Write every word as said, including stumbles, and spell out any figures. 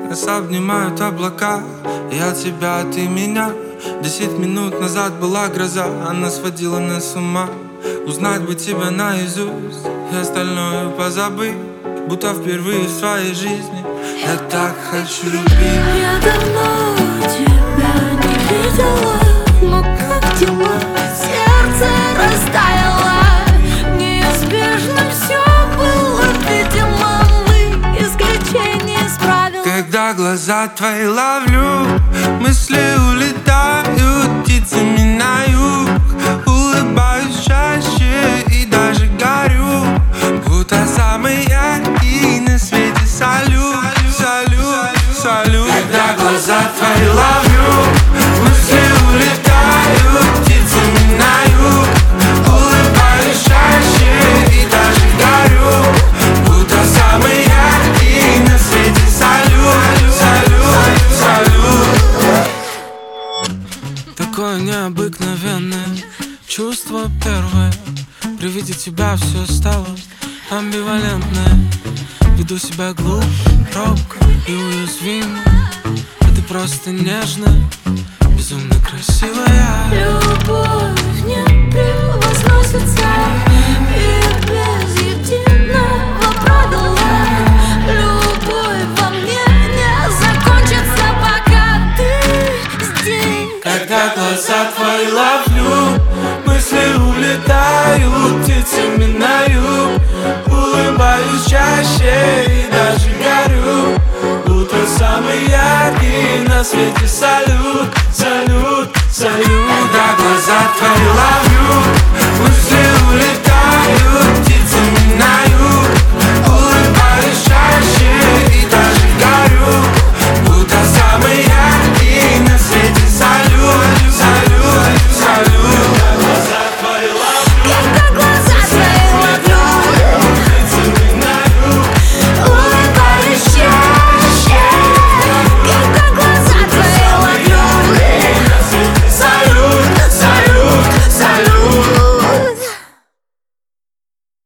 Нас обнимают облака, я тебя, ты меня. Десять минут назад была гроза, она сводила нас с ума. Узнать бы тебя наизусть и остальное позабыть, будто впервые в своей жизни я так хочу любить. Я давно тебя не видела, но как дела? Сердце растаяло, неизбежно все было, видимо, мы исключение из правил. Когда глаза твои ловлю, мысли улетают птицами на юг. Улыбаюсь чаще и даже горю, будто самый яркий на свете салют, салют, салют. Когда глаза твои ловлю, мысли улетают птицами на юг. Улыбаюсь чаще и даже горю, будто самый яркий на свете салют, салют, салют. Такое необыкновенное чувство первое. При виде тебя все стало амбивалентное. Веду себя глупо, робко и уязвимо, а ты просто нежная, безумно красивая. Любовь не превозносится и без единого правила. Любовь во мне не закончится, пока ты здесь. Когда глаза твои ловлю, мысли улетают птицами на юг. Улыбаюсь чаще и даже горю, будто самый яркий на свете салют, салют, салют.